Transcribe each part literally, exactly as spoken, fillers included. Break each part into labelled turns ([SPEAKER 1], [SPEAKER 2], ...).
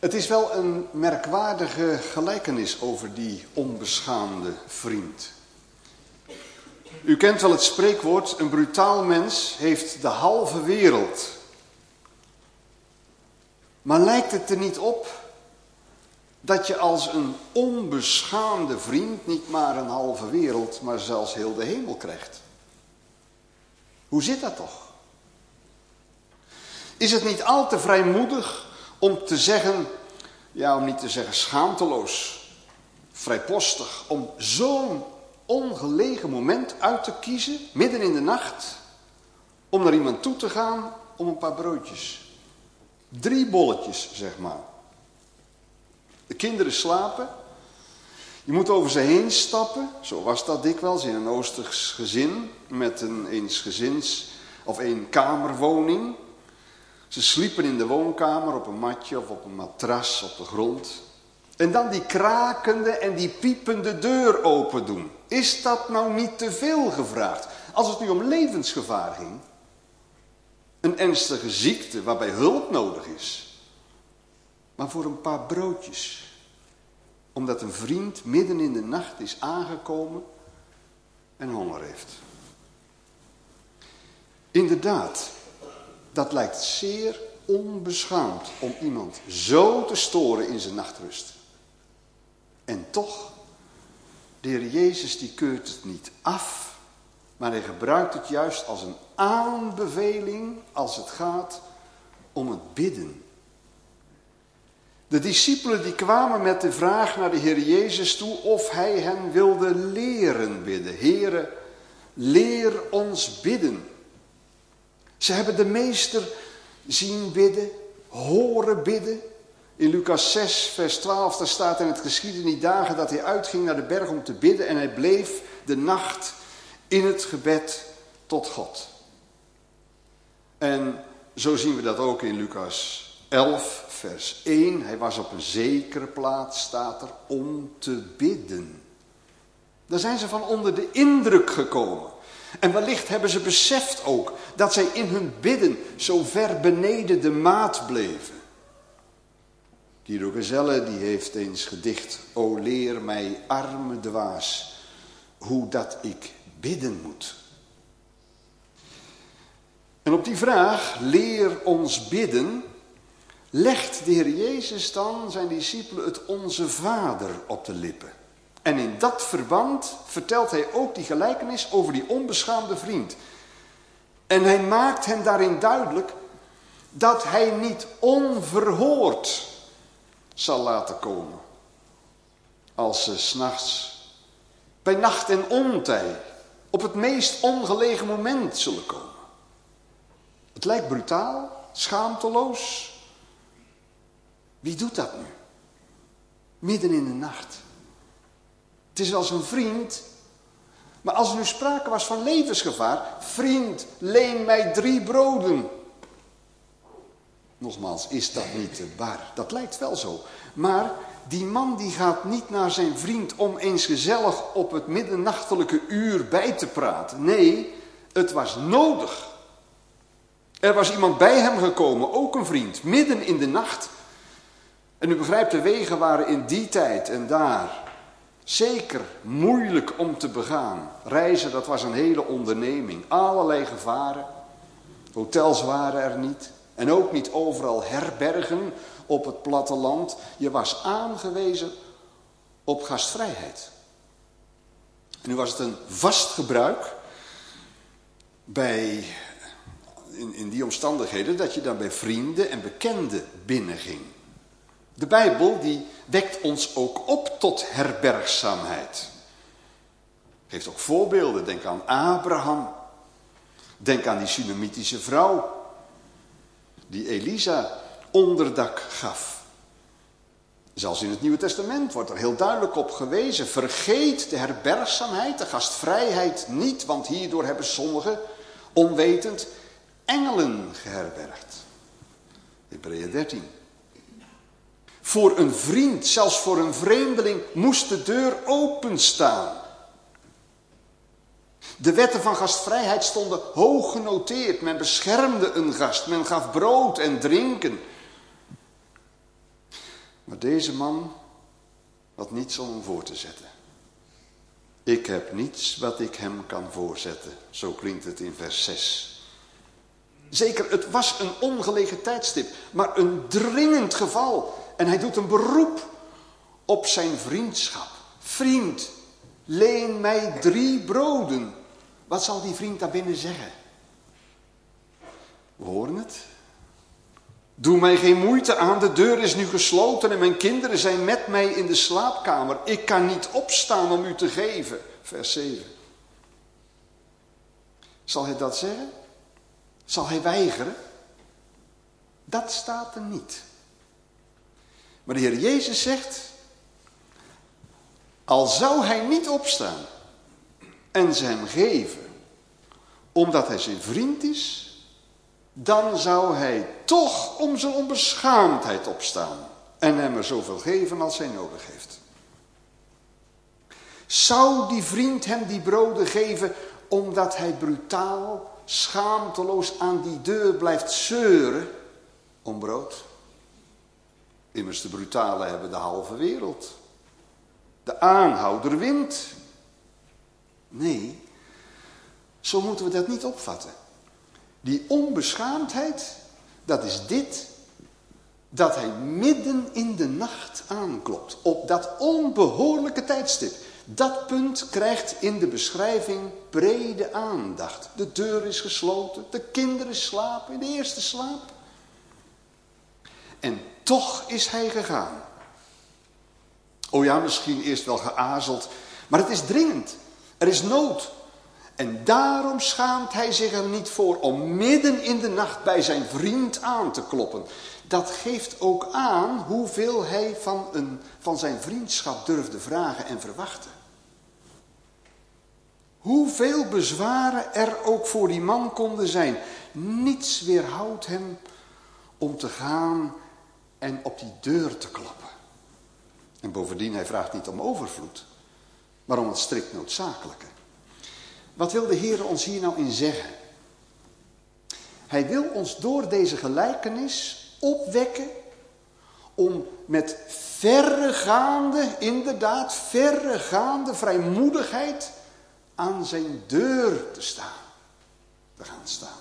[SPEAKER 1] Het is wel een merkwaardige gelijkenis over die onbeschaamde vriend. U kent wel het spreekwoord, een brutaal mens heeft de halve wereld. Maar lijkt het er niet op dat je als een onbeschaamde vriend niet maar een halve wereld, maar zelfs heel de hemel krijgt? Hoe zit dat toch? Is het niet al te vrijmoedig om te zeggen, ja, om niet te zeggen schaamteloos, vrijpostig, om zo'n ongelegen moment uit te kiezen, midden in de nacht, om naar iemand toe te gaan om een paar broodjes. Drie bolletjes, zeg maar. De kinderen slapen. Je moet over ze heen stappen. Zo was dat dikwijls in een Oosters gezin met een eensgezins of eenkamerwoning. Ze sliepen in de woonkamer op een matje of op een matras op de grond. En dan die krakende en die piepende deur open doen. Is dat nou niet te veel gevraagd? Als het nu om levensgevaar ging. Een ernstige ziekte waarbij hulp nodig is. Maar voor een paar broodjes. Omdat een vriend midden in de nacht is aangekomen en honger heeft. Inderdaad, dat lijkt zeer onbeschaamd om iemand zo te storen in zijn nachtrust. En toch, de Heer Jezus die keurt het niet af, maar hij gebruikt het juist als een aanbeveling als het gaat om het bidden. De discipelen die kwamen met de vraag naar de Heer Jezus toe of hij hen wilde leren bidden. Heere, leer ons bidden. Ze hebben de meester zien bidden, horen bidden. In Lucas zes, vers twaalf, daar staat in het geschieden die dagen dat hij uitging naar de berg om te bidden en hij bleef de nacht in het gebed tot God. En zo zien we dat ook in Lucas elf, vers één. Hij was op een zekere plaats, staat er, om te bidden. Daar zijn ze van onder de indruk gekomen. En wellicht hebben ze beseft ook dat zij in hun bidden zo ver beneden de maat bleven. Guido Gezelle die heeft eens gedicht, o leer mij arme dwaas, hoe dat ik bidden moet. En op die vraag, leer ons bidden, legt de Heer Jezus dan zijn discipelen het Onze Vader op de lippen. En in dat verband vertelt hij ook die gelijkenis over die onbeschaamde vriend. En hij maakt hen daarin duidelijk dat hij niet onverhoord zal laten komen. Als ze 's nachts, bij nacht en ontij, op het meest ongelegen moment zullen komen. Het lijkt brutaal, schaamteloos. Wie doet dat nu? Midden in de nacht. Het is wel zijn vriend. Maar als er nu sprake was van levensgevaar. Vriend, leen mij drie broden. Nogmaals, is dat niet te bar? Dat lijkt wel zo. Maar die man die gaat niet naar zijn vriend om eens gezellig op het middernachtelijke uur bij te praten. Nee, het was nodig. Er was iemand bij hem gekomen, ook een vriend, midden in de nacht. En u begrijpt, de wegen waren in die tijd en daar zeker moeilijk om te begaan. Reizen, dat was een hele onderneming. Allerlei gevaren. Hotels waren er niet. En ook niet overal herbergen op het platteland. Je was aangewezen op gastvrijheid. En nu was het een vast gebruik bij, in, in die omstandigheden dat je dan bij vrienden en bekenden binnenging. De Bijbel die wekt ons ook op tot herbergzaamheid. Geeft ook voorbeelden. Denk aan Abraham. Denk aan die Sunamitische vrouw die Elisa onderdak gaf. Zelfs in het Nieuwe Testament wordt er heel duidelijk op gewezen. Vergeet de herbergzaamheid, de gastvrijheid niet, want hierdoor hebben sommigen onwetend engelen geherbergd. Hebreeën dertien. Voor een vriend, zelfs voor een vreemdeling, moest de deur openstaan. De wetten van gastvrijheid stonden hoog genoteerd. Men beschermde een gast, men gaf brood en drinken. Maar deze man had niets om hem voor te zetten. Ik heb niets wat ik hem kan voorzetten. Zo klinkt het in vers zes. Zeker, het was een ongelegen tijdstip, maar een dringend geval. En hij doet een beroep op zijn vriendschap. Vriend, leen mij drie broden. Wat zal die vriend daarbinnen zeggen? We horen het. Doe mij geen moeite aan, de deur is nu gesloten en mijn kinderen zijn met mij in de slaapkamer. Ik kan niet opstaan om u te geven. Vers zeven. Zal hij dat zeggen? Zal hij weigeren? Dat staat er niet. Maar de Heer Jezus zegt, al zou hij niet opstaan en ze hem geven, omdat hij zijn vriend is, dan zou hij toch om zijn onbeschaamdheid opstaan en hem er zoveel geven als hij nodig heeft. Zou die vriend hem die broden geven omdat hij brutaal, schaamteloos aan die deur blijft zeuren om brood? Immers de brutalen hebben de halve wereld. De aanhouder wint. Nee, zo moeten we dat niet opvatten. Die onbeschaamdheid, dat is dit, dat hij midden in de nacht aanklopt. Op dat onbehoorlijke tijdstip. Dat punt krijgt in de beschrijving brede aandacht. De deur is gesloten, de kinderen slapen in de eerste slaap. En toch is hij gegaan. Oh ja, misschien eerst wel geazeld, maar het is dringend. Er is nood. En daarom schaamt hij zich er niet voor om midden in de nacht bij zijn vriend aan te kloppen. Dat geeft ook aan hoeveel hij van, een, van zijn vriendschap durfde vragen en verwachten. Hoeveel bezwaren er ook voor die man konden zijn. Niets weerhoudt hem om te gaan en op die deur te kloppen. En bovendien, hij vraagt niet om overvloed, maar om het strikt noodzakelijke. Wat wil de Heer ons hier nou in zeggen? Hij wil ons door deze gelijkenis opwekken om met verregaande, inderdaad verregaande vrijmoedigheid aan zijn deur te staan. Te gaan staan.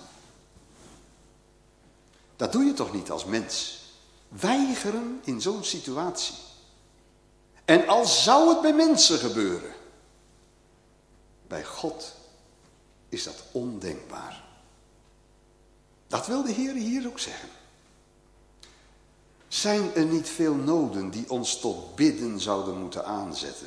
[SPEAKER 1] Dat doe je toch niet als mens? Weigeren in zo'n situatie. En al zou het bij mensen gebeuren, bij God is dat ondenkbaar. Dat wil de Heer hier ook zeggen. Zijn er niet veel noden die ons tot bidden zouden moeten aanzetten?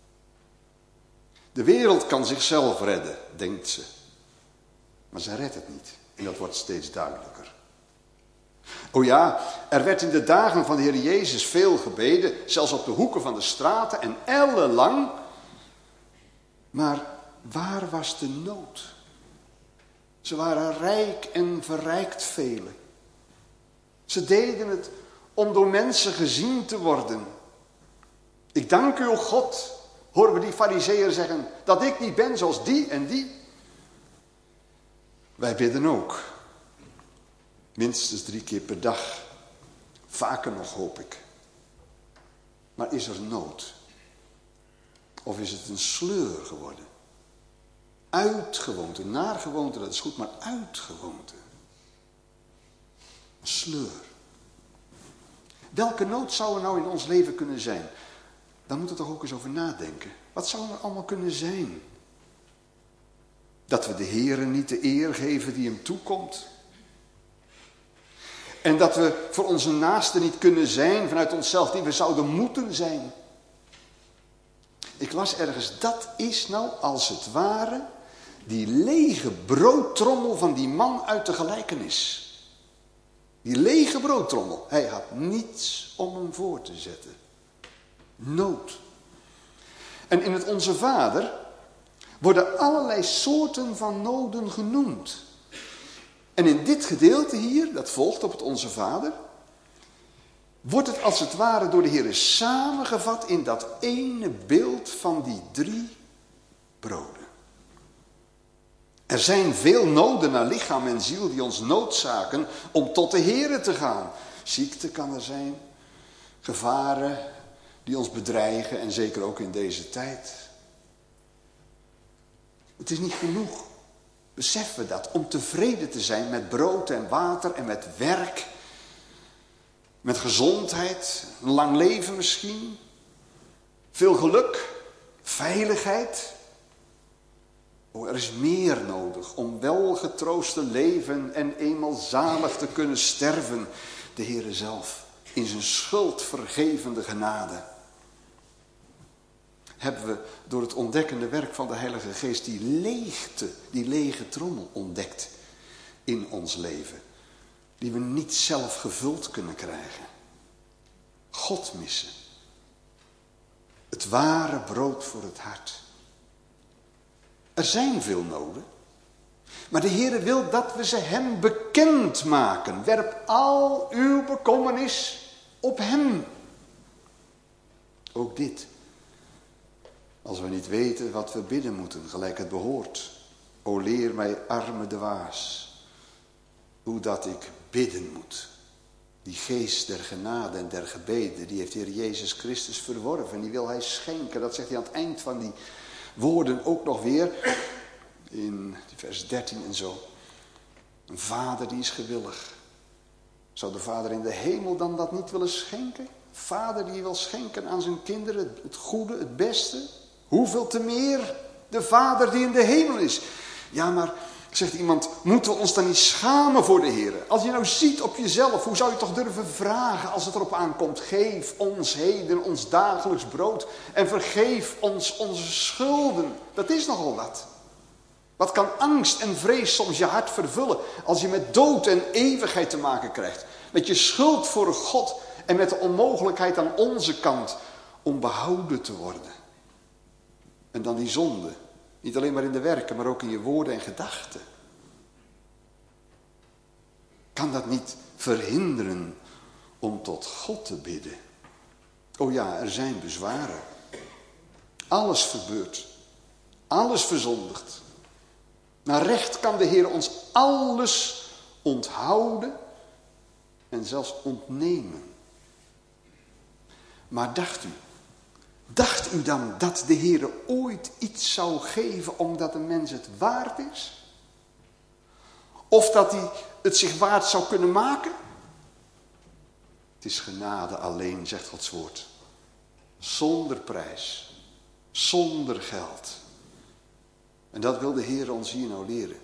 [SPEAKER 1] De wereld kan zichzelf redden, denkt ze. Maar ze redt het niet. En dat wordt steeds duidelijker. O ja, er werd in de dagen van de Heer Jezus veel gebeden, zelfs op de hoeken van de straten en ellenlang. Maar waar was de nood? Ze waren rijk en verrijkt velen. Ze deden het om door mensen gezien te worden. Ik dank u, o God, horen we die farizeeën zeggen, dat ik niet ben zoals die en die. Wij bidden ook. Minstens drie keer per dag. Vaker nog, hoop ik. Maar is er nood? Of is het een sleur geworden? Uitgewoonte, naargewoonte, dat is goed, maar uitgewoonte. Een sleur. Welke nood zou er nou in ons leven kunnen zijn? Daar moeten we toch ook eens over nadenken. Wat zou er allemaal kunnen zijn? Dat we de Heere niet de eer geven die hem toekomt. En dat we voor onze naasten niet kunnen zijn vanuit onszelf die we zouden moeten zijn. Ik las ergens, dat is nou als het ware die lege broodtrommel van die man uit de gelijkenis. Die lege broodtrommel. Hij had niets om hem voor te zetten. Nood. En in het Onze Vader worden allerlei soorten van noden genoemd. En in dit gedeelte hier, dat volgt op het Onze Vader, wordt het als het ware door de Heer samengevat in dat ene beeld van die drie broden. Er zijn veel noden naar lichaam en ziel die ons noodzaken om tot de Heere te gaan. Ziekte kan er zijn, gevaren die ons bedreigen en zeker ook in deze tijd. Het is niet genoeg, beseffen we dat, om tevreden te zijn met brood en water en met werk, met gezondheid, een lang leven misschien, veel geluk, veiligheid. Oh, er is meer nodig om welgetroost te leven en eenmaal zalig te kunnen sterven. De Heere zelf, in zijn schuldvergevende genade. Hebben we door het ontdekkende werk van de Heilige Geest die leegte, die lege trommel ontdekt in ons leven. Die we niet zelf gevuld kunnen krijgen. God missen. Het ware brood voor het hart. Er zijn veel noden. Maar de Heere wil dat we ze hem bekend maken. Werp al uw bekommernis op hem. Ook dit. Als we niet weten wat we bidden moeten, gelijk het behoort. O leer mij arme dwaas, hoe dat ik bidden moet. Die geest der genade en der gebeden, die heeft de Heer Jezus Christus verworven. En die wil hij schenken. Dat zegt hij aan het eind van die woorden ook nog weer. In vers dertien en zo. Een vader die is gewillig. Zou de vader in de hemel dan dat niet willen schenken? Vader die wil schenken aan zijn kinderen het goede, het beste. Hoeveel te meer de vader die in de hemel is. Ja, maar, zegt iemand, moeten we ons dan niet schamen voor de Heer? Als je nou ziet op jezelf, hoe zou je toch durven vragen als het erop aankomt? Geef ons heden ons dagelijks brood en vergeef ons onze schulden. Dat is nogal wat. Wat kan angst en vrees soms je hart vervullen als je met dood en eeuwigheid te maken krijgt. Met je schuld voor God en met de onmogelijkheid aan onze kant om behouden te worden. En dan die zonde. Niet alleen maar in de werken, maar ook in je woorden en gedachten. Kan dat niet verhinderen om tot God te bidden? Oh ja, er zijn bezwaren. Alles verbeurt. Alles verzondigt. Naar recht kan de Heer ons alles onthouden en zelfs ontnemen. Maar dacht u, dacht u dan dat de Heer ooit iets zou geven omdat een mens het waard is? Of dat hij het zich waard zou kunnen maken? Het is genade alleen, zegt Gods woord. Zonder prijs, zonder geld. En dat wil de Heer ons hier nou leren.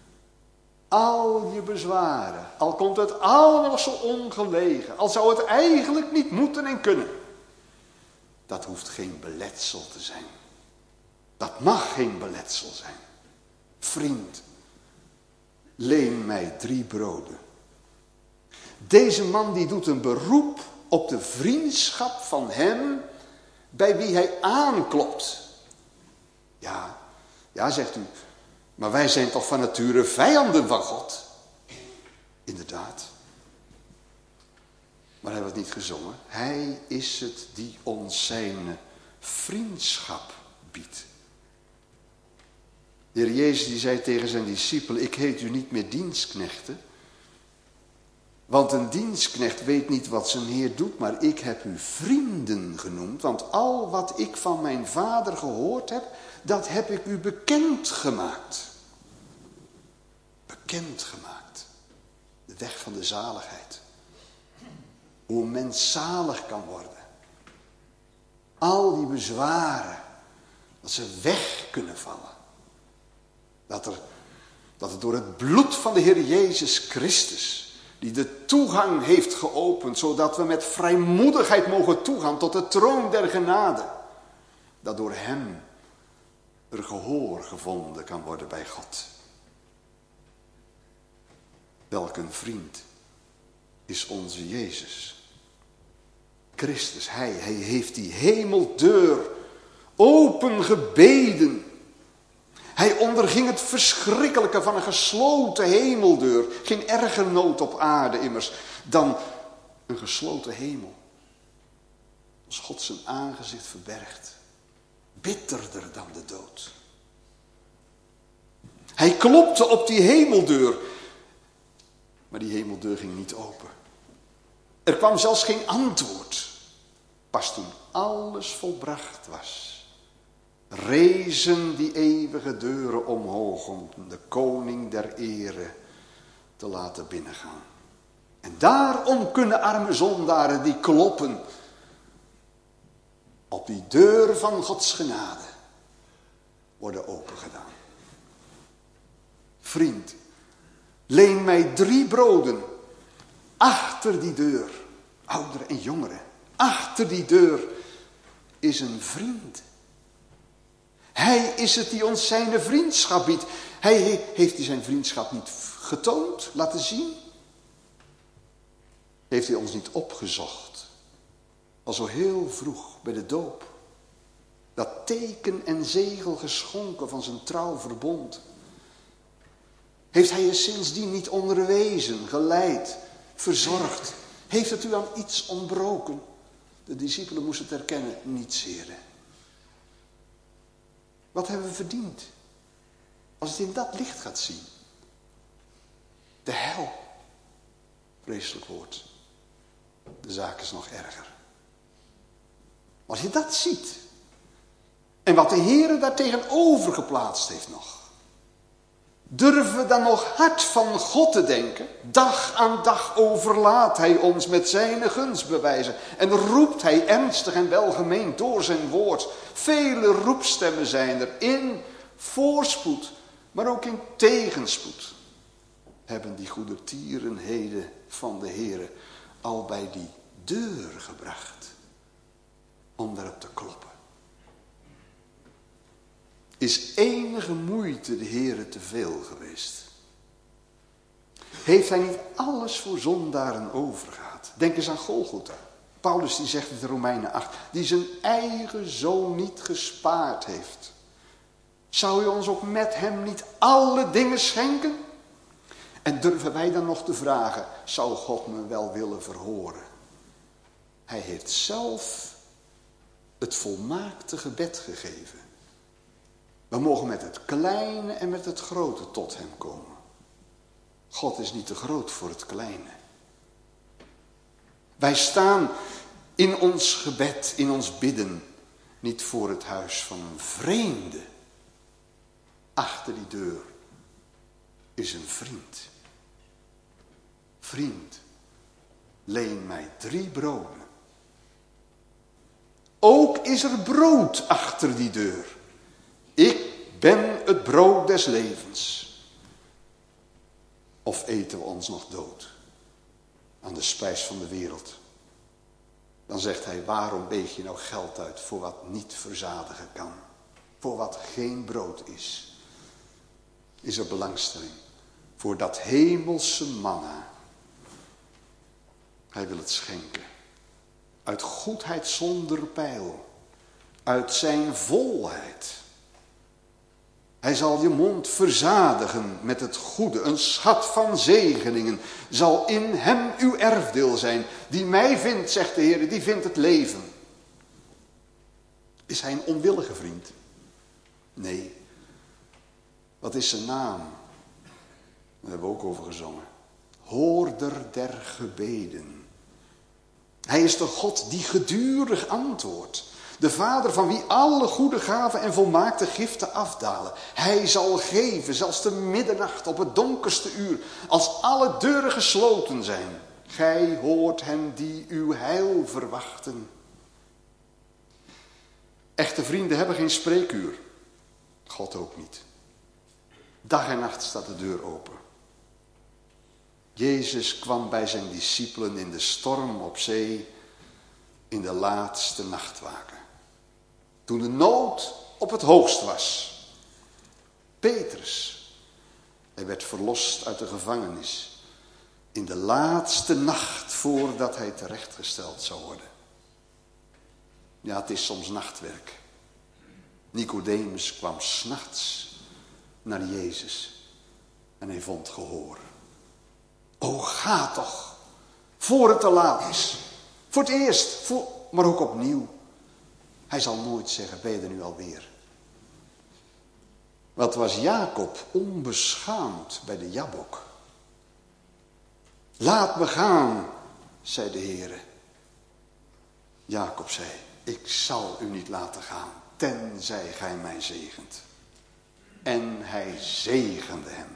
[SPEAKER 1] Al je bezwaren, al komt het allemaal zo ongelegen, al zou het eigenlijk niet moeten en kunnen. Dat hoeft geen beletsel te zijn. Dat mag geen beletsel zijn. Vriend, leen mij drie broden. Deze man die doet een beroep op de vriendschap van hem bij wie hij aanklopt. Ja, ja, zegt u, maar wij zijn toch van nature vijanden van God? Inderdaad. Maar hebben we het niet gezongen? Hij is het die ons zijn vriendschap biedt. De Heer Jezus die zei tegen zijn discipelen, ik heet u niet meer dienstknechten. Want een dienstknecht weet niet wat zijn Heer doet, maar ik heb u vrienden genoemd. Want al wat ik van mijn Vader gehoord heb, dat heb ik u bekend gemaakt. Bekend gemaakt. De weg van de zaligheid. Hoe een mens zalig kan worden. Al die bezwaren. Dat ze weg kunnen vallen. Dat, er, dat het door het bloed van de Heer Jezus Christus, die de toegang heeft geopend, zodat we met vrijmoedigheid mogen toegaan tot de troon der genade. Dat door hem er gehoor gevonden kan worden bij God. Welk een vriend is onze Jezus. Christus, hij, hij heeft die hemeldeur opengebeden. Hij onderging het verschrikkelijke van een gesloten hemeldeur. Geen erger nood op aarde immers dan een gesloten hemel. Als God zijn aangezicht verbergt. Bitterder dan de dood. Hij klopte op die hemeldeur. Maar die hemeldeur ging niet open. Er kwam zelfs geen antwoord. pas toen alles volbracht was, rezen die eeuwige deuren omhoog om de koning der ere te laten binnengaan. En daarom kunnen arme zondaren die kloppen op die deur van Gods genade worden opengedaan. Vriend, leen mij drie broden achter die deur, ouderen en jongeren. Achter die deur is een vriend. Hij is het die ons zijn vriendschap biedt. Hij heeft hij zijn vriendschap niet getoond, laten zien? Heeft hij ons niet opgezocht? Al zo heel vroeg bij de doop. Dat teken en zegel geschonken van zijn trouw verbond. Heeft hij je sindsdien niet onderwezen, geleid, verzorgd? Heeft het u aan iets ontbroken? De discipelen moesten het erkennen, niets, Heere. Wat hebben we verdiend? Als het in dat licht gaat zien. De hel. Vreselijk woord. De zaak is nog erger. Als je dat ziet. En wat de Heere daar tegenover geplaatst heeft nog. Durven we dan nog hard van God te denken? Dag aan dag overlaat hij ons met zijn gunstbewijzen. En roept hij ernstig en welgemeend door zijn woord. Vele roepstemmen zijn er in voorspoed, maar ook in tegenspoed. Hebben die goedertierenheden van de Heere al bij die deur gebracht. Om daarop te kloppen. Is enige moeite de Heere te veel geweest? Heeft hij niet alles voor zondaren overgehad? Denk eens aan Golgotha. Paulus die zegt het in Romeinen acht. Die zijn eigen zoon niet gespaard heeft. Zou hij ons ook met hem niet alle dingen schenken? En durven wij dan nog te vragen, zou God me wel willen verhoren? Hij heeft zelf het volmaakte gebed gegeven. We mogen met het kleine en met het grote tot hem komen. God is niet te groot voor het kleine. Wij staan in ons gebed, in ons bidden, niet voor het huis van een vreemde. Achter die deur is een vriend. Vriend, leen mij drie broden. Ook is er brood achter die deur. Ik ben het brood des levens. Of eten we ons nog dood aan de spijs van de wereld? Dan zegt hij, waarom weeg je nou geld uit voor wat niet verzadigen kan? Voor wat geen brood is. Is er belangstelling voor dat hemelse manna. Hij wil het schenken. Uit goedheid zonder peil. Uit zijn volheid. Hij zal je mond verzadigen met het goede. Een schat van zegeningen zal in hem uw erfdeel zijn. Die mij vindt, zegt de Heer, die vindt het leven. Is hij een onwillige vriend? Nee. Wat is zijn naam? Daar hebben we ook over gezongen. Hoorder der gebeden. Hij is de God die gedurig antwoordt. De Vader van wie alle goede gaven en volmaakte giften afdalen. Hij zal geven, zelfs de middernacht op het donkerste uur, als alle deuren gesloten zijn. Gij hoort hen die uw heil verwachten. Echte vrienden hebben geen spreekuur. God ook niet. Dag en nacht staat de deur open. Jezus kwam bij zijn discipelen in de storm op zee in de laatste nachtwaken. Toen de nood op het hoogst was. Petrus, hij werd verlost uit de gevangenis. In de laatste nacht voordat hij terechtgesteld zou worden. Ja, het is soms nachtwerk. Nicodemus kwam 's nachts naar Jezus. En hij vond gehoor. O, ga toch, voor het te laat is. Voor het eerst, voor, maar ook opnieuw. Hij zal nooit zeggen, ben je er nu alweer? Wat was Jacob onbeschaamd bij de Jabok. Laat me gaan, zei de Heere. Jacob zei, ik zal u niet laten gaan, tenzij gij mij zegent. En hij zegende hem.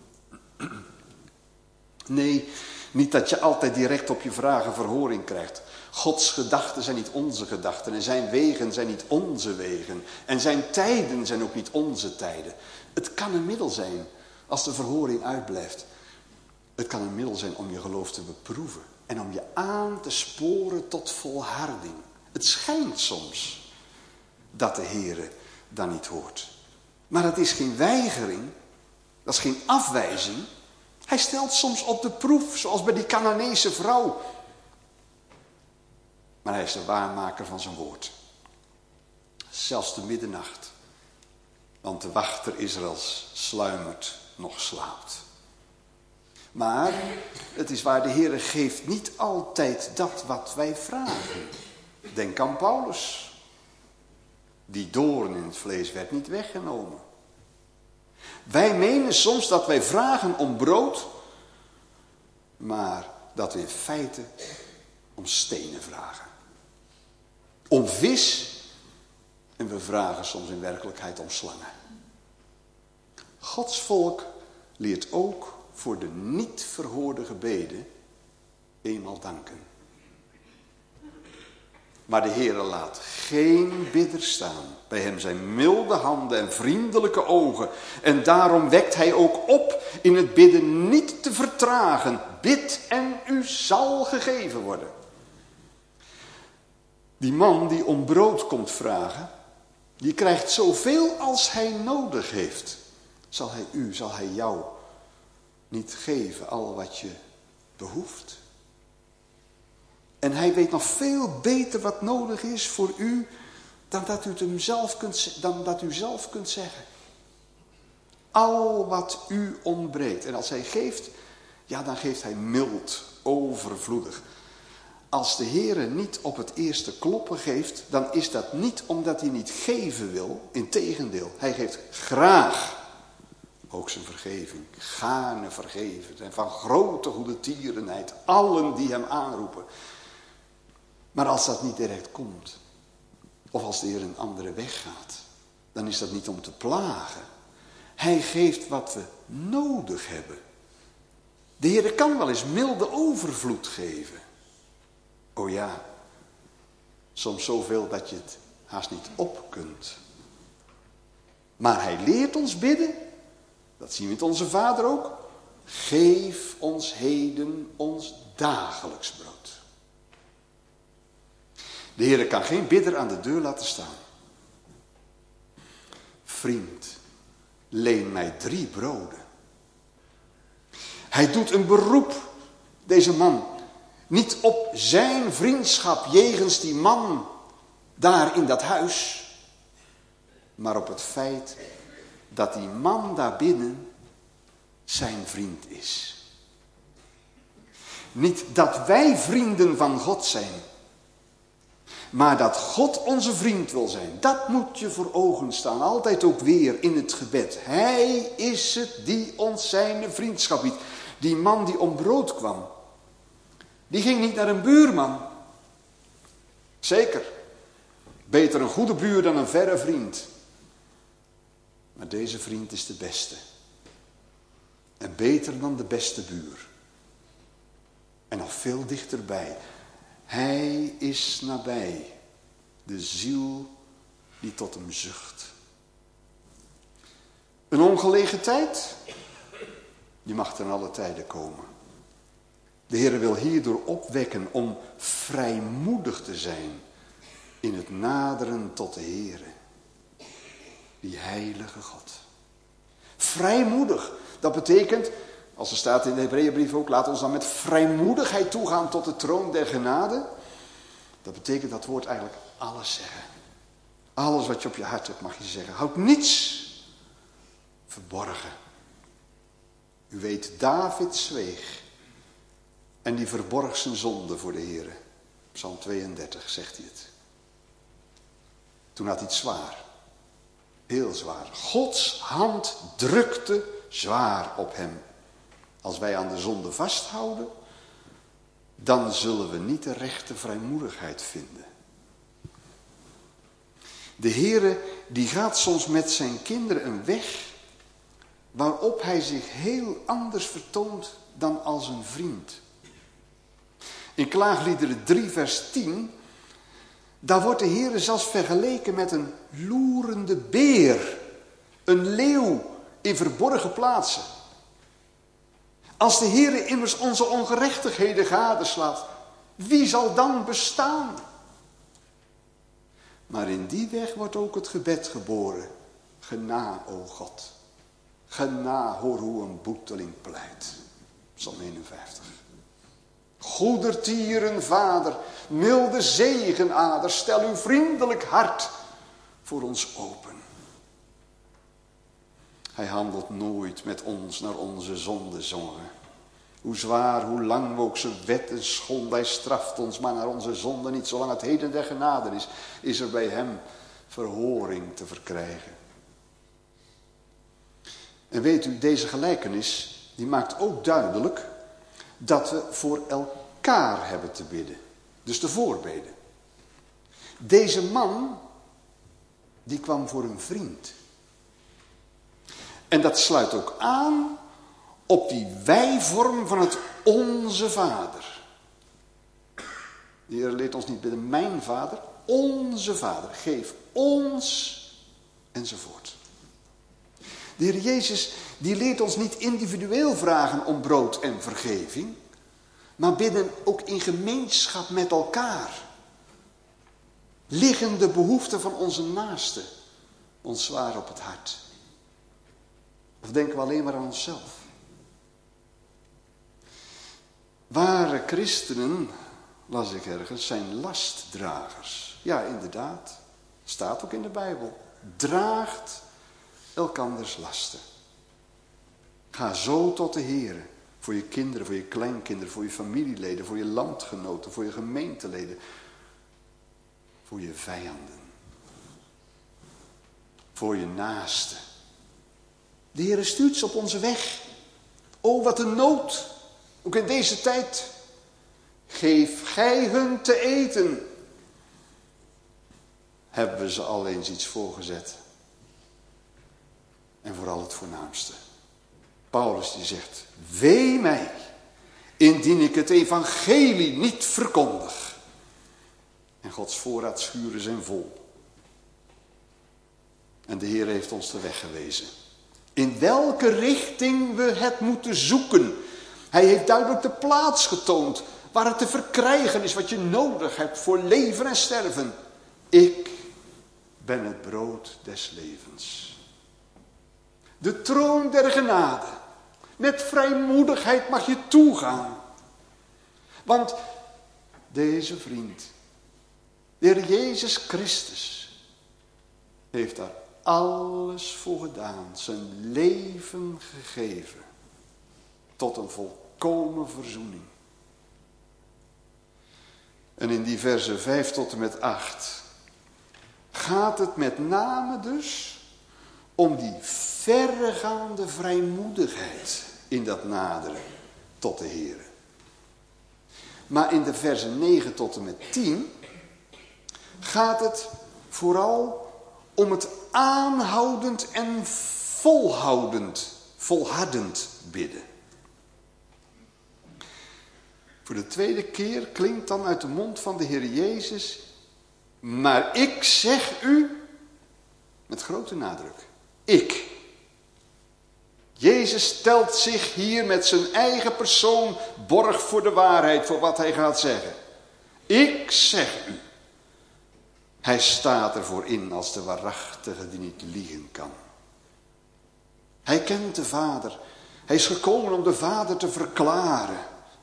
[SPEAKER 1] Nee, niet dat je altijd direct op je vragen verhoring krijgt. Gods gedachten zijn niet onze gedachten en zijn wegen zijn niet onze wegen. En zijn tijden zijn ook niet onze tijden. Het kan een middel zijn als de verhoring uitblijft. Het kan een middel zijn om je geloof te beproeven en om je aan te sporen tot volharding. Het schijnt soms dat de Heere dan niet hoort. Maar dat is geen weigering, dat is geen afwijzing. Hij stelt soms op de proef, zoals bij die Canaanese vrouw. Maar hij is de waarmaker van zijn woord. Zelfs de middernacht. Want de wachter Israëls sluimert, nog slaapt. Maar het is waar, de Heere geeft niet altijd dat wat wij vragen. Denk aan Paulus. Die doorn in het vlees werd niet weggenomen. Wij menen soms dat wij vragen om brood, maar dat we in feite om stenen vragen. Om vis, en we vragen soms in werkelijkheid om slangen. Gods volk leert ook voor de niet verhoorde gebeden eenmaal danken. Maar de Heere laat geen bidder staan. Bij hem zijn milde handen en vriendelijke ogen. En daarom wekt hij ook op in het bidden niet te vertragen. Bid en u zal gegeven worden. Die man die om brood komt vragen, die krijgt zoveel als hij nodig heeft. Zal hij u, zal hij jou niet geven al wat je behoeft? En hij weet nog veel beter wat nodig is voor u dan dat u, het hem zelf kunt, dan dat u zelf kunt zeggen. Al wat u ontbreekt. En als hij geeft, ja, dan geeft hij mild, overvloedig. Als de Heere niet op het eerste kloppen geeft, dan is dat niet omdat hij niet geven wil. Integendeel, hij geeft graag ook zijn vergeving. Gaarne vergeven. En van grote goedertierenheid. Allen die hem aanroepen. Maar als dat niet direct komt, of als de Heer een andere weg gaat, dan is dat niet om te plagen. Hij geeft wat we nodig hebben. De Heer kan wel eens milde overvloed geven. Oh ja, soms zoveel dat je het haast niet op kunt. Maar hij leert ons bidden, dat zien we met onze Vader ook. Geef ons heden ons dagelijks brood. De Heer kan geen bidder aan de deur laten staan. Vriend, leen mij drie broden. Hij doet een beroep, deze man, niet op zijn vriendschap jegens die man daar in dat huis, maar op het feit dat die man daarbinnen zijn vriend is. Niet dat wij vrienden van God zijn, maar dat God onze vriend wil zijn. Dat moet je voor ogen staan. Altijd ook weer in het gebed. Hij is het die ons zijn vriendschap biedt. Die man die om brood kwam. Die ging niet naar een buurman. Zeker. Beter een goede buur dan een verre vriend. Maar deze vriend is de beste. En beter dan de beste buur. En nog veel dichterbij. Hij is nabij, de ziel die tot hem zucht. Een ongelegen tijd, die mag ten alle tijden komen. De Heer wil hierdoor opwekken om vrijmoedig te zijn in het naderen tot de Heer, die heilige God. Vrijmoedig, dat betekent, als er staat in de Hebreeënbrief ook, laat ons dan met vrijmoedigheid toegaan tot de troon der genade. Dat betekent dat woord eigenlijk alles zeggen. Alles wat je op je hart hebt mag je zeggen. Houd niets verborgen. U weet, David zweeg. En die verborg zijn zonde voor de Heer. Psalm tweeëndertig zegt hij het. Toen had hij het zwaar. Heel zwaar. Gods hand drukte zwaar op hem. Als wij aan de zonde vasthouden, dan zullen we niet de rechte vrijmoedigheid vinden. De Heere die gaat soms met zijn kinderen een weg waarop hij zich heel anders vertoont dan als een vriend. In Klaagliederen drie vers tien, daar wordt de Heere zelfs vergeleken met een loerende beer, een leeuw in verborgen plaatsen. Als de Heere immers onze ongerechtigheden gadeslaat, wie zal dan bestaan? Maar in die weg wordt ook het gebed geboren. Gena, o God. Gena, hoor hoe een boeteling pleit. Psalm eenenvijftig. Goedertieren, Vader, milde zegenader, stel uw vriendelijk hart voor ons open. Hij handelt nooit met ons naar onze zonde zongen. Hoe zwaar, hoe lang we ook zijn wetten schonden, hij straft ons maar naar onze zonde niet. Zolang het heden der genade is, is er bij hem verhoring te verkrijgen. En weet u, deze gelijkenis, die maakt ook duidelijk dat we voor elkaar hebben te bidden. Dus de voorbeden. Deze man, die kwam voor een vriend. En dat sluit ook aan op die wij-vorm van het onze Vader. De Heer leert ons niet bidden, mijn Vader, onze Vader. Geef ons, enzovoort. De Heer Jezus, die leert ons niet individueel vragen om brood en vergeving, maar bidden ook in gemeenschap met elkaar. Liggen de behoeften van onze naasten ons zwaar op het hart? Of denken we alleen maar aan onszelf? Ware christenen, las ik ergens, zijn lastdragers. Ja, inderdaad. Staat ook in de Bijbel. Draagt elkanders lasten. Ga zo tot de Heere. Voor je kinderen, voor je kleinkinderen, voor je familieleden, voor je landgenoten, voor je gemeenteleden. Voor je vijanden. Voor je naasten. De Heere stuurt ze op onze weg. O, wat een nood. Ook in deze tijd. Geef gij hun te eten. Hebben we ze al eens iets voorgezet. En vooral het voornaamste. Paulus die zegt, wee mij, indien ik het evangelie niet verkondig. En Gods voorraadschuren zijn vol. En de Heer heeft ons de weg gewezen. In welke richting we het moeten zoeken. Hij heeft duidelijk de plaats getoond waar het te verkrijgen is wat je nodig hebt voor leven en sterven. Ik ben het brood des levens. De troon der genade. Met vrijmoedigheid mag je toegaan. Want deze vriend, de Heer Jezus Christus, heeft daar alles voor gedaan. Zijn leven gegeven. Tot een volkomen verzoening. En in die versen vijf tot en met acht gaat het met name dus om die verregaande vrijmoedigheid in dat naderen tot de Heer. Maar in de versen negen tot en met tien gaat het vooral om het aanhoudend en volhoudend, volhardend bidden. Voor de tweede keer klinkt dan uit de mond van de Heer Jezus, maar ik zeg u, met grote nadruk, ik. Jezus stelt zich hier met zijn eigen persoon borg voor de waarheid, voor wat hij gaat zeggen. Ik zeg u. Hij staat ervoor in als de waarachtige die niet liegen kan. Hij kent de Vader. Hij is gekomen om de Vader te verklaren.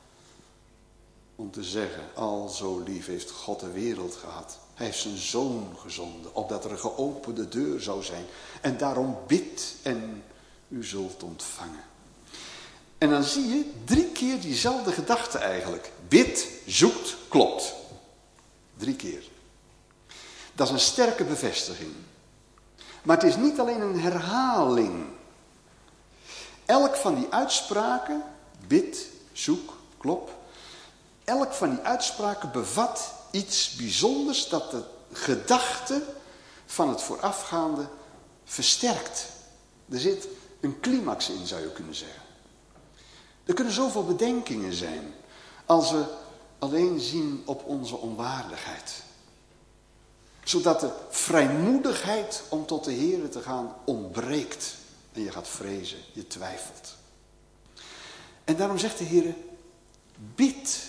[SPEAKER 1] Om te zeggen, al zo lief heeft God de wereld gehad. Hij heeft zijn zoon gezonden, opdat er een geopende deur zou zijn. En daarom bidt en u zult ontvangen. En dan zie je drie keer diezelfde gedachte eigenlijk. Bid, zoekt, klopt. Drie keer. Dat is een sterke bevestiging. Maar het is niet alleen een herhaling. Elk van die uitspraken, bid, zoek, klop. Elk van die uitspraken bevat iets bijzonders dat de gedachte van het voorafgaande versterkt. Er zit een climax in, zou je kunnen zeggen. Er kunnen zoveel bedenkingen zijn als we alleen zien op onze onwaardigheid. Zodat de vrijmoedigheid om tot de Heere te gaan ontbreekt. En je gaat vrezen, je twijfelt. En daarom zegt de Heere, bid.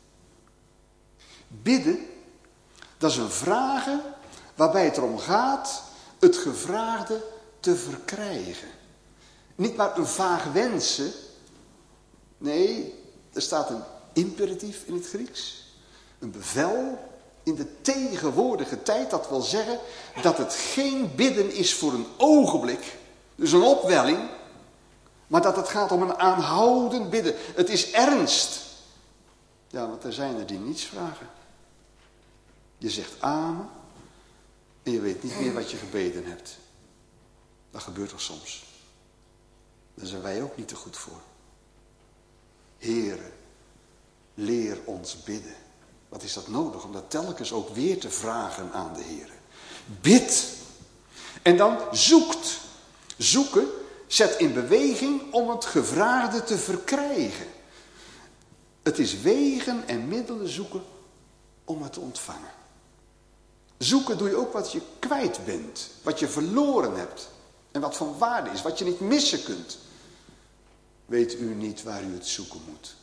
[SPEAKER 1] Bidden, dat is een vragen waarbij het erom gaat het gevraagde te verkrijgen. Niet maar een vaag wensen. Nee, er staat een imperatief in het Grieks. Een bevel in de tegenwoordige tijd. Dat wil zeggen dat het geen bidden is voor een ogenblik. Dus een opwelling. Maar dat het gaat om een aanhoudend bidden. Het is ernst. Ja, want er zijn er die niets vragen. Je zegt amen. En je weet niet meer wat je gebeden hebt. Dat gebeurt toch soms. Daar zijn wij ook niet te goed voor. Heere, leer ons bidden. Wat is dat nodig? Om dat telkens ook weer te vragen aan de Heere. Bid. En dan zoekt. Zoeken zet in beweging om het gevraagde te verkrijgen. Het is wegen en middelen zoeken om het te ontvangen. Zoeken doe je ook wat je kwijt bent. Wat je verloren hebt. En wat van waarde is. Wat je niet missen kunt. Weet u niet waar u het zoeken moet?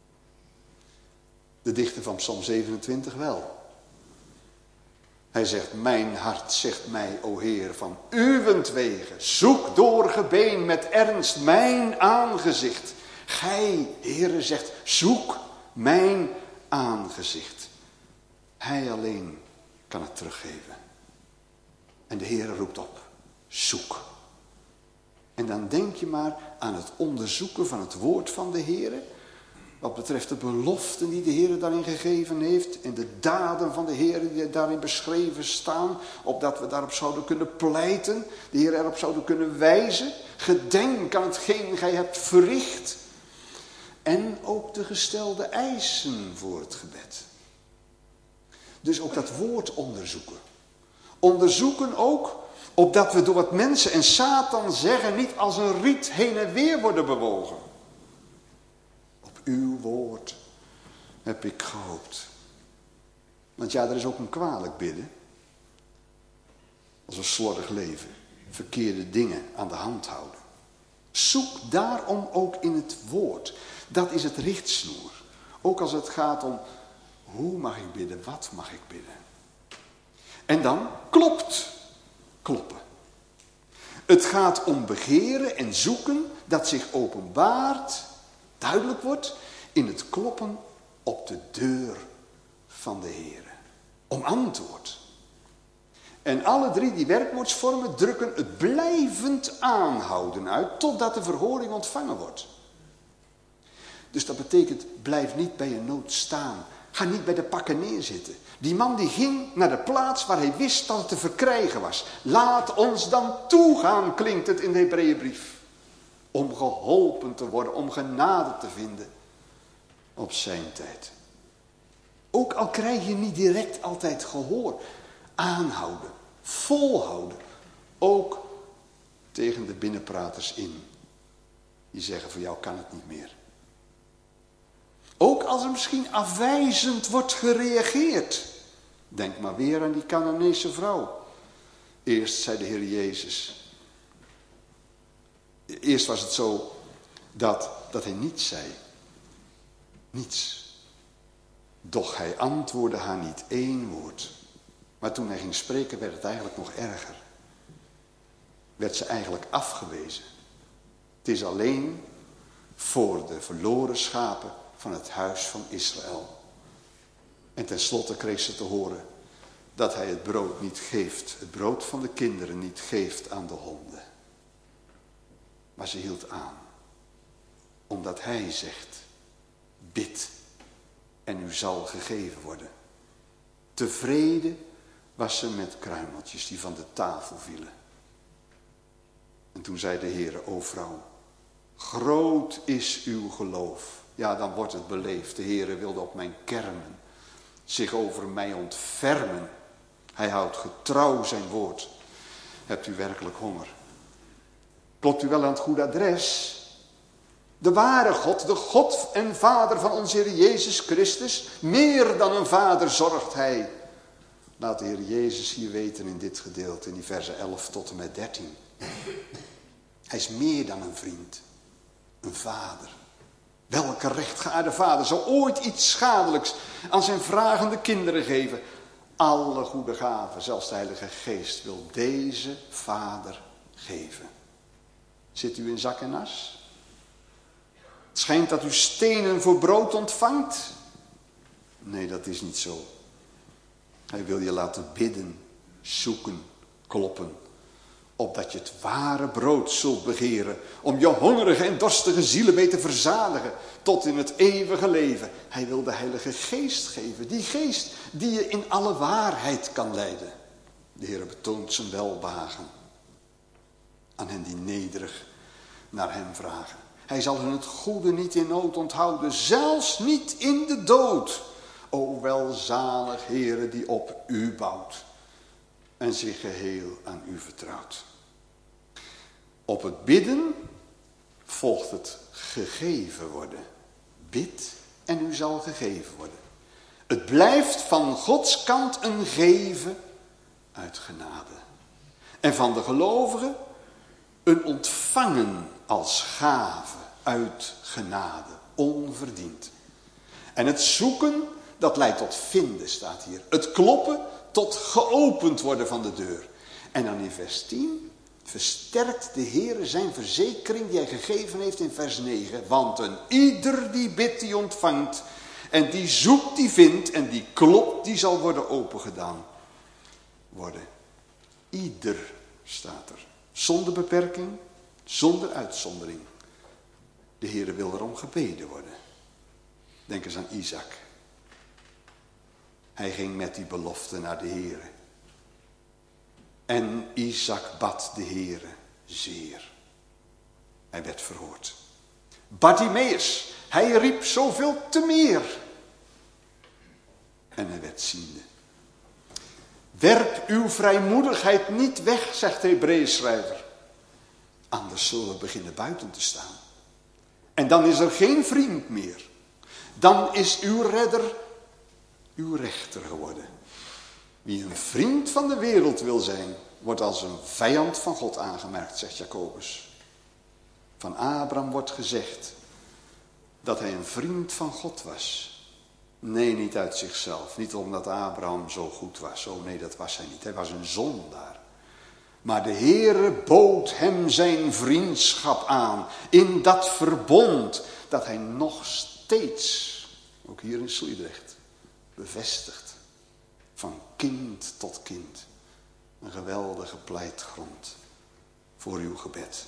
[SPEAKER 1] De dichter van Psalm zevenentwintig wel. Hij zegt, mijn hart zegt mij, o Heer, van uwentwege. Zoek door gebeen met ernst mijn aangezicht. Gij, Heere, zegt, zoek mijn aangezicht. Hij alleen kan het teruggeven. En de Heere roept op, zoek. En dan denk je maar aan het onderzoeken van het woord van de Heere. Wat betreft de beloften die de Heere daarin gegeven heeft. En de daden van de Heere die daarin beschreven staan. Opdat we daarop zouden kunnen pleiten. De Heere erop zouden kunnen wijzen. Gedenk aan hetgeen gij hebt verricht. En ook de gestelde eisen voor het gebed. Dus ook dat woord onderzoeken. Onderzoeken ook, opdat we door wat mensen en Satan zeggen niet als een riet heen en weer worden bewogen. Op uw woord heb ik gehoopt. Want ja, er is ook een kwalijk bidden. Als een slordig leven. Verkeerde dingen aan de hand houden. Zoek daarom ook in het woord. Dat is het richtsnoer. Ook als het gaat om, hoe mag ik bidden, wat mag ik bidden. En dan klopt. Kloppen. Het gaat om begeren en zoeken dat zich openbaart, duidelijk wordt, in het kloppen op de deur van de Heere. Om antwoord. En alle drie die werkwoordsvormen drukken het blijvend aanhouden uit, totdat de verhoring ontvangen wordt. Dus dat betekent, blijf niet bij je nood staan. Ga niet bij de pakken neerzitten. Die man die ging naar de plaats waar hij wist dat het te verkrijgen was. Laat ons dan toegaan, klinkt het in de Hebreeënbrief. Om geholpen te worden, om genade te vinden op zijn tijd. Ook al krijg je niet direct altijd gehoor. Aanhouden, volhouden. Ook tegen de binnenpraters in. Die zeggen, voor jou kan het niet meer. Ook als er misschien afwijzend wordt gereageerd. Denk maar weer aan die Canaanese vrouw. Eerst zei de Heer Jezus. Eerst was het zo dat, dat hij niets zei. Niets. Doch hij antwoordde haar niet één woord. Maar toen hij ging spreken werd het eigenlijk nog erger. Werd ze eigenlijk afgewezen. Het is alleen voor de verloren schapen van het huis van Israël. En tenslotte kreeg ze te horen dat hij het brood niet geeft. Het brood van de kinderen niet geeft aan de honden. Maar ze hield aan. Omdat hij zegt, bid en u zal gegeven worden. Tevreden was ze met kruimeltjes die van de tafel vielen. En toen zei de Heere, o vrouw, groot is uw geloof. Ja, dan wordt het beleefd. De Heere wilde op mijn kermen, zich over mij ontfermen. Hij houdt getrouw zijn woord. Hebt u werkelijk honger? Klopt u wel aan het goede adres? De ware God, de God en Vader van onze Heer Jezus Christus, meer dan een vader zorgt hij. Laat de Heer Jezus hier weten in dit gedeelte, in die versen elf tot en met dertien. Hij is meer dan een vriend, een vader. Welke rechtgeaarde vader zou ooit iets schadelijks aan zijn vragende kinderen geven? Alle goede gaven, zelfs de Heilige Geest, wil deze vader geven. Zit u in zak en as? Het schijnt dat u stenen voor brood ontvangt. Nee, dat is niet zo. Hij wil je laten bidden, zoeken, kloppen. Opdat je het ware brood zult begeren. Om je hongerige en dorstige zielen mee te verzadigen. Tot in het eeuwige leven. Hij wil de Heilige Geest geven. Die geest die je in alle waarheid kan leiden. De Heer betoont zijn welbehagen. Aan hen die nederig naar hem vragen. Hij zal hun het goede niet in nood onthouden. Zelfs niet in de dood. O welzalig Heere die op u bouwt. En zich geheel aan u vertrouwt. Op het bidden volgt het gegeven worden. Bid en u zal gegeven worden. Het blijft van Gods kant een geven uit genade. En van de gelovigen een ontvangen als gave uit genade, onverdiend. En het zoeken, dat leidt tot vinden, staat hier. Het kloppen tot geopend worden van de deur. En dan in vers tien versterkt de Heer zijn verzekering die hij gegeven heeft in vers negen. Want een ieder die bidt, die ontvangt. En die zoekt, die vindt. En die klopt, die zal worden opengedaan worden. Ieder staat er. Zonder beperking, zonder uitzondering. De Heer wil erom gebeden worden. Denk eens aan Isaac. Hij ging met die belofte naar de Heer. En Isaac bad de Heer zeer. Hij werd verhoord. Bartimeus, hij riep zoveel te meer. En hij werd ziende. Werp uw vrijmoedigheid niet weg, zegt de Hebreeënschrijver. Anders zullen we beginnen buiten te staan. En dan is er geen vriend meer. Dan is uw redder uw rechter geworden. Wie een vriend van de wereld wil zijn, wordt als een vijand van God aangemerkt, zegt Jacobus. Van Abraham wordt gezegd dat hij een vriend van God was. Nee, niet uit zichzelf. Niet omdat Abraham zo goed was. Oh nee, dat was hij niet. Hij was een zondaar. Maar de Heere bood hem zijn vriendschap aan. In dat verbond dat hij nog steeds, ook hier in Sliedrecht, bevestigt. Van kind tot kind. Een geweldige pleitgrond voor uw gebed.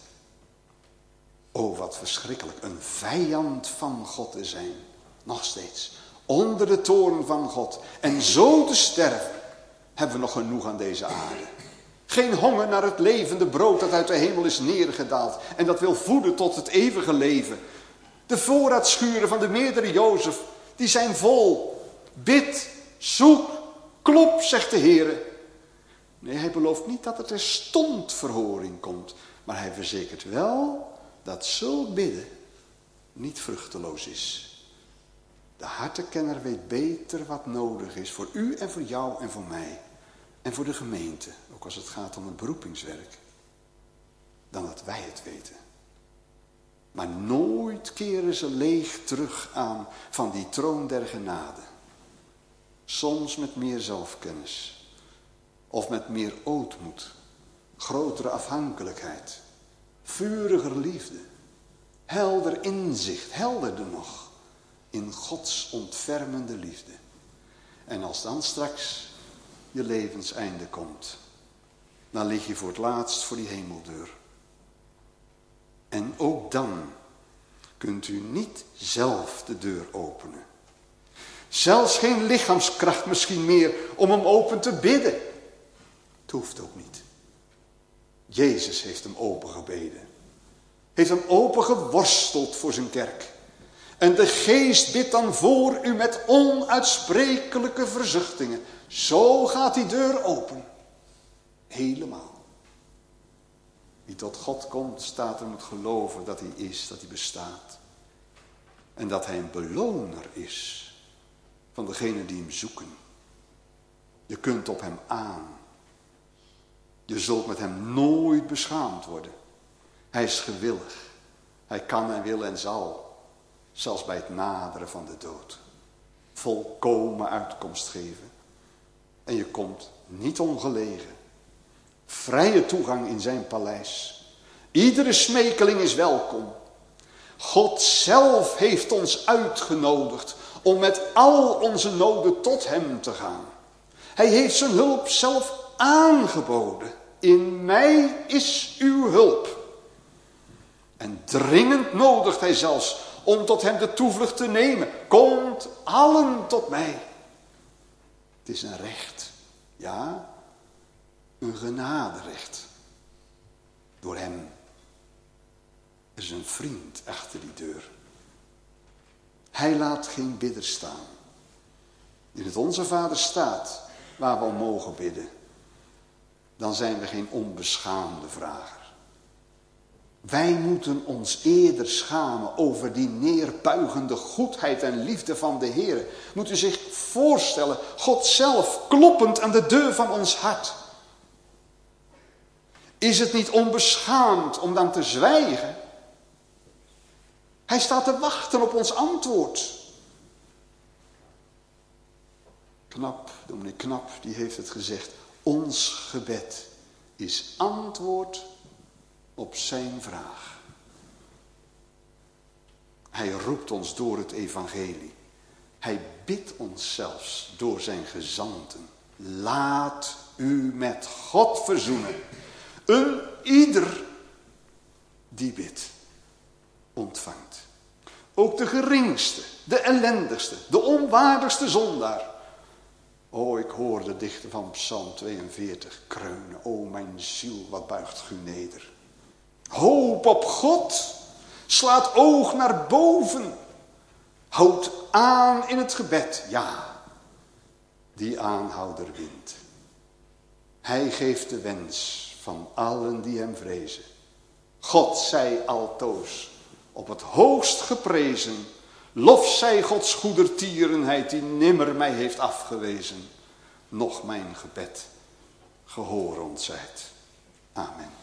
[SPEAKER 1] O, wat verschrikkelijk. Een vijand van God te zijn. Nog steeds. Onder de toorn van God. En zo te sterven. Hebben we nog genoeg aan deze aarde. Geen honger naar het levende brood dat uit de hemel is neergedaald. En dat wil voeden tot het eeuwige leven. De voorraadschuren van de meerdere Jozef. Die zijn vol. Bid, zoek, klop, zegt de Heer. Nee, hij belooft niet dat er terstond verhoring komt. Maar hij verzekert wel dat zulk bidden niet vruchteloos is. De hartenkenner weet beter wat nodig is voor u en voor jou en voor mij. En voor de gemeente, ook als het gaat om het beroepingswerk. Dan dat wij het weten. Maar nooit keren ze leeg terug aan van die troon der genade. Soms met meer zelfkennis. Of met meer ootmoed. Grotere afhankelijkheid. Vuriger liefde. Helder inzicht. Helderder nog. In Gods ontfermende liefde. En als dan straks je levenseinde komt. Dan lig je voor het laatst voor die hemeldeur. En ook dan kunt u niet zelf de deur openen. Zelfs geen lichaamskracht misschien meer om hem open te bidden. Het hoeft ook niet. Jezus heeft hem open gebeden. Heeft hem open geworsteld voor zijn kerk. En de geest bidt dan voor u met onuitsprekelijke verzuchtingen. Zo gaat die deur open. Helemaal. Wie tot God komt, staat er moet geloven dat hij is, dat hij bestaat. En dat hij een beloner is van degenen die hem zoeken. Je kunt op hem aan. Je zult met hem nooit beschaamd worden. Hij is gewillig. Hij kan en wil en zal. Zelfs bij het naderen van de dood. Volkomen uitkomst geven. En je komt niet ongelegen. Vrije toegang in zijn paleis. Iedere smekeling is welkom. God zelf heeft ons uitgenodigd om met al onze noden tot hem te gaan. Hij heeft zijn hulp zelf aangeboden. In mij is uw hulp. En dringend nodigt hij zelfs om tot hem de toevlucht te nemen. Komt allen tot mij. Het is een recht. Ja, een genaderecht. Door hem. Er is een vriend achter die deur. Hij laat geen bidder staan. In het Onze Vader staat waar we om mogen bidden. Dan zijn we geen onbeschaamde vrager. Wij moeten ons eerder schamen over die neerbuigende goedheid en liefde van de Heer. Moet u zich voorstellen, God zelf kloppend aan de deur van ons hart. Is het niet onbeschaamd om dan te zwijgen? Hij staat te wachten op ons antwoord. Knap, dominee Knap, die heeft het gezegd. Ons gebed is antwoord op zijn vraag. Hij roept ons door het evangelie. Hij bidt ons zelfs door zijn gezanten. Laat u met God verzoenen. Een ieder die bidt, ontvangt. Ook de geringste, de ellendigste, de onwaardigste zondaar. O, ik hoor de dichter van Psalm tweeënveertig kreunen. O, mijn ziel, wat buigt u neder. Hoop op God. Slaat oog naar boven. Houd aan in het gebed. Ja, die aanhouder wint. Hij geeft de wens van allen die hem vrezen. God zij altoos op het hoogst geprezen. Lof zij Gods goedertierenheid die nimmer mij heeft afgewezen. Nog mijn gebed gehoor ontzijt. Amen.